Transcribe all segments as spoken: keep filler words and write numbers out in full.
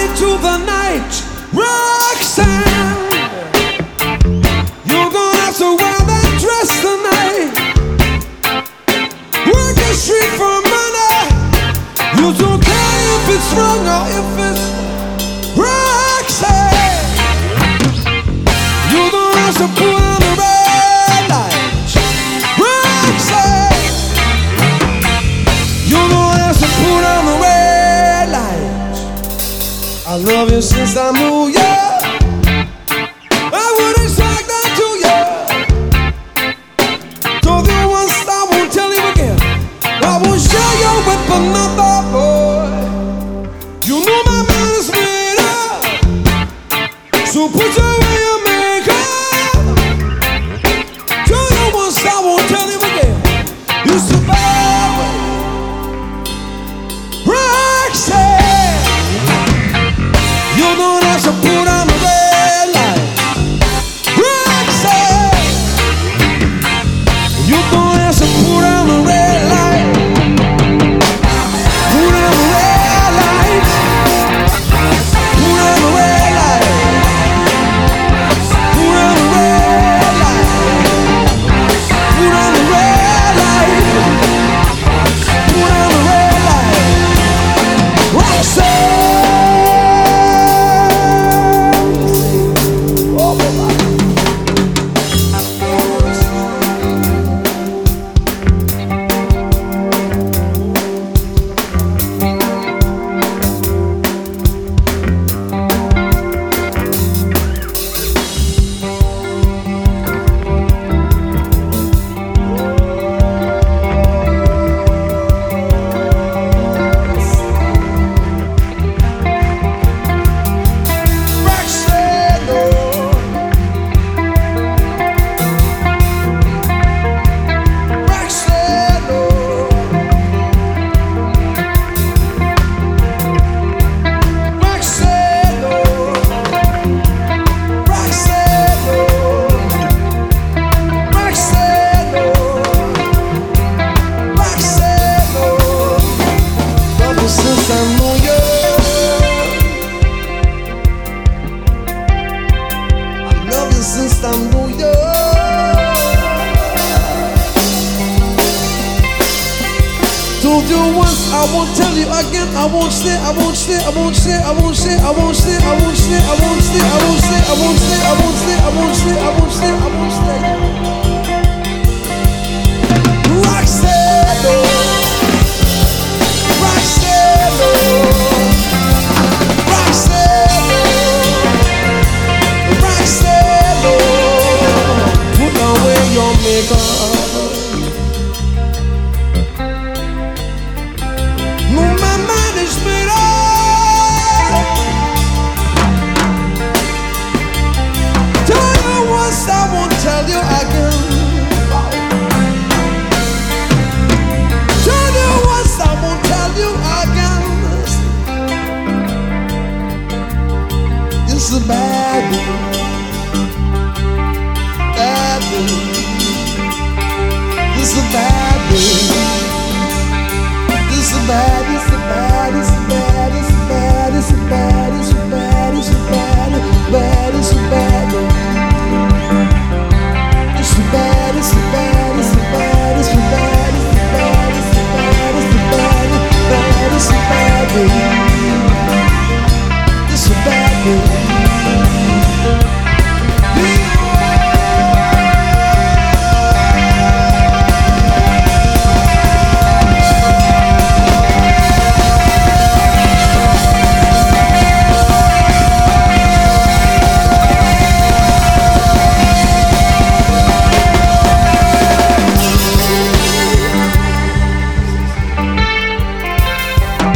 into the night, Roxanne. You're gonna have to wear that dress tonight. Work the street for money. You don't care if it's wrong or if it's Roxanne. You're gonna have to put on the red light, Roxanne. You're gonna have to put on the red light. I love you since I knew you. I wouldn't talk that to you. Told you once, I won't tell you again. I won't share you with another boy. You know my mind is made up, so put away your makeup. Told you once, I won't tell you again. You survived, Roxanne. You're gonna have to put on the red light, Roxanne. You're gonna have to put on the red light. Put on the red light. Put on the red light. Put on the red light. Put on the red light. Put on the red light. Roxanne. Since I knew you, told you once, I won't tell you again. I won't stay, I won't stay, I won't stay, I won't stay, I won't stay, I won't stay, I won't stay, I won't stay, I won't stay, I won't stay, I won't stay, I won't stay, I won't stay. Roxanne, Roxanne, Roxanne, Roxanne. Put away your makeup. No, my mind is made up. Tell you once, I won't tell you again. Tell you once, I won't tell you again. It's a bad news. This is bad, this is bad, this is bad, this is bad, this is bad, this is bad, this is bad, this is bad, this is bad, this is bad, this is bad, this is bad, this is bad, this is bad, this is bad, this is bad, this is bad, this is bad, this is bad, this is bad.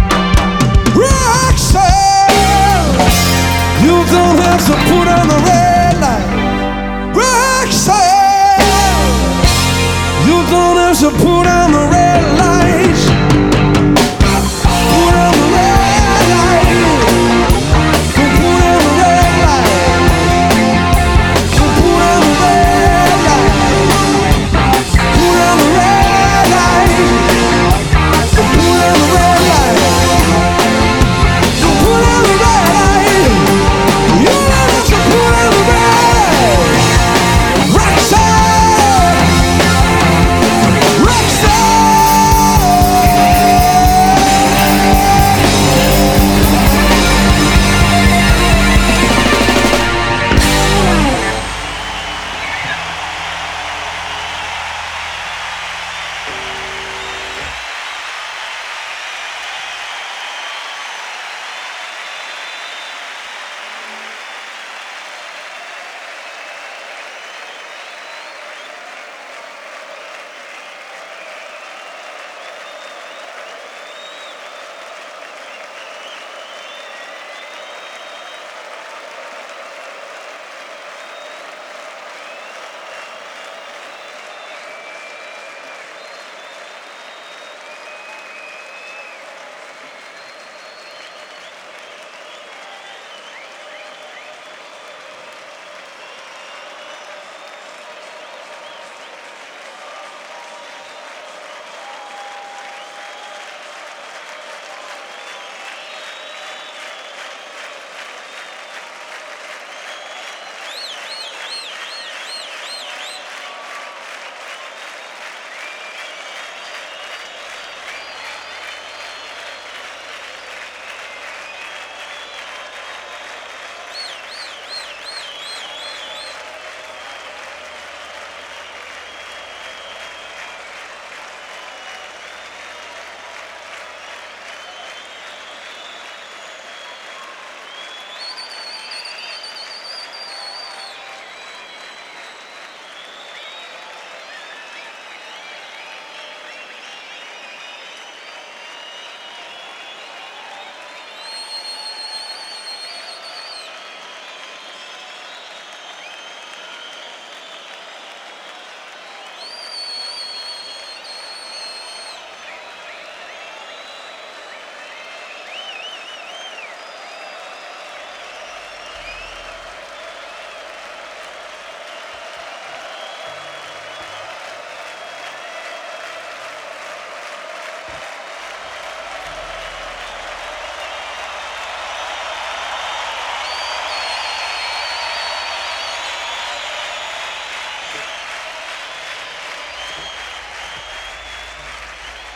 You don't have to put on the red.